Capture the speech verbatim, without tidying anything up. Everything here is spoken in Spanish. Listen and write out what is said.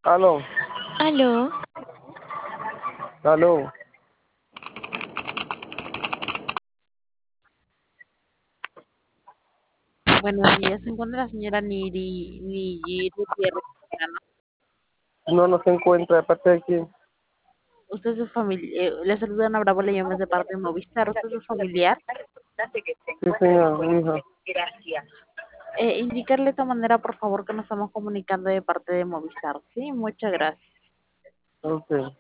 Aló, Aló, aló. buenos días. Se encuentra la señora Niri, Niri Gutiérrez Quintana. No nos encuentra de parte de quién. Usted es su familia, le saluda Ana Bravo, le llamas de parte de Movistar. Usted es su familiar. Sí, señor, mi hija. Eh, indicarle de esta manera, por favor, que nos estamos comunicando de parte de Movistar. Sí, muchas gracias. Ok.